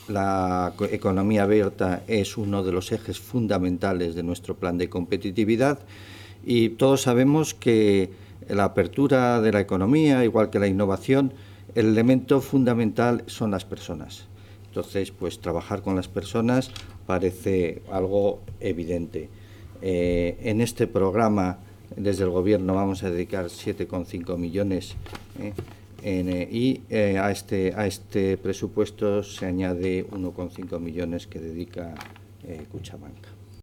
la economía abierta es uno de los ejes fundamentales de nuestro plan de competitividad y todos sabemos que la apertura de la economía, igual que la innovación, el elemento fundamental son las personas. Entonces, pues trabajar con las personas parece algo evidente. En este programa, desde el Gobierno, vamos a dedicar 7,5 millones y a este presupuesto se añade 1,5 millones que dedica Kutxabank.